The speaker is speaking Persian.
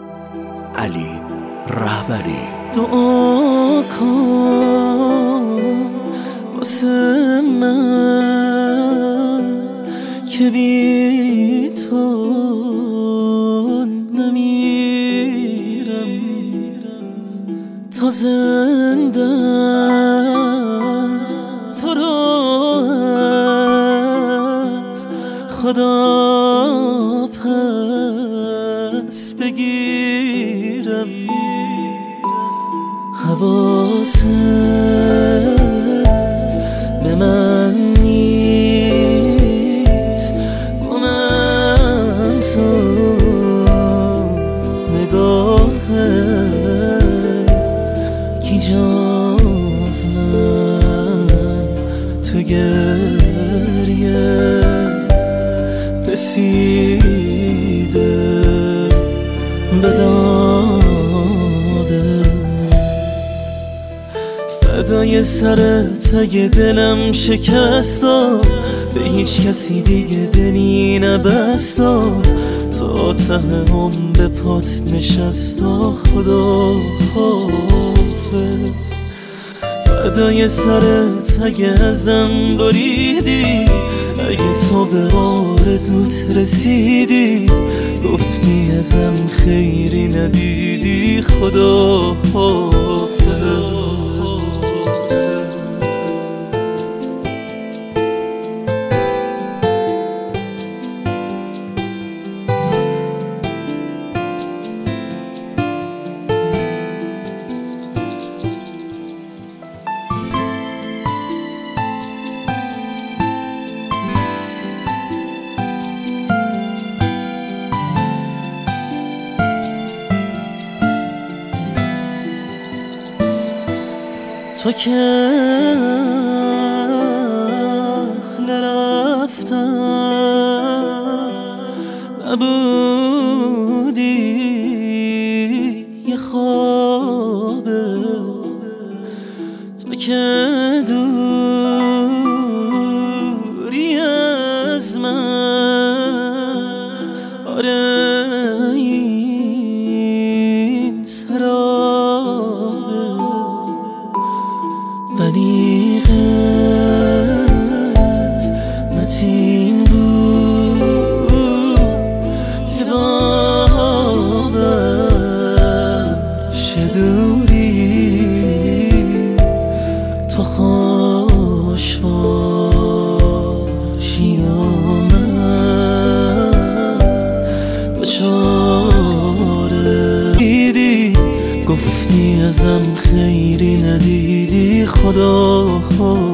علی رهبری. دعا کن واسه من که بی تو نمیرم، تا زنده تو رو از خدا پس بگیرم. حواست به من نیست، گمم تو نگاهت کی جاز من تو گریه رسیده به فدای سرت اگه دلم شکستا، به هیچ کسی دیگه دلی نبستا، تا ته هم به پات نشستا. خدا حافظ. فدای سرت اگه ازم بریدی، اگه تو به آرزوت رسیدی، گفتی ازم خیری ندیدی. خدا حافظ. تو که نرفتم نبودی، یه خوابه. تو که دوری از من، آره این سرابه، ولی قسمت این بود که باورش دوری تو خوش باشی و من دچار دیدی، گفتی ازم خیری ندیدی. خدا